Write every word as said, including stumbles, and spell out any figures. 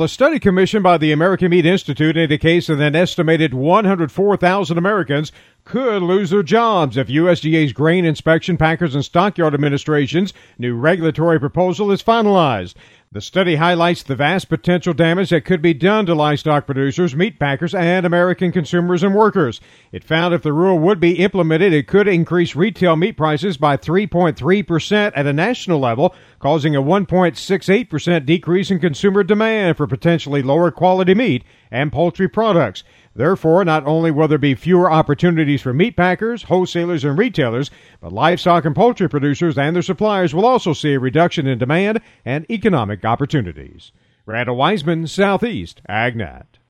A study commissioned by the American Meat Institute indicates that an estimated one hundred four thousand Americans could lose their jobs if U S D A's Grain Inspection, Packers, and Stockyard Administration's new regulatory proposal is finalized. The study highlights the vast potential damage that could be done to livestock producers, meat packers, and American consumers and workers. It found if the rule would be implemented, it could increase retail meat prices by three point three percent at a national level, causing a one point six eight percent decrease in consumer demand for potentially lower quality meat and poultry products. Therefore, not only will there be fewer opportunities for meat packers, wholesalers, and retailers, but livestock and poultry producers and their suppliers will also see a reduction in demand and economic opportunities. Randall Wiseman, Southeast AgNet.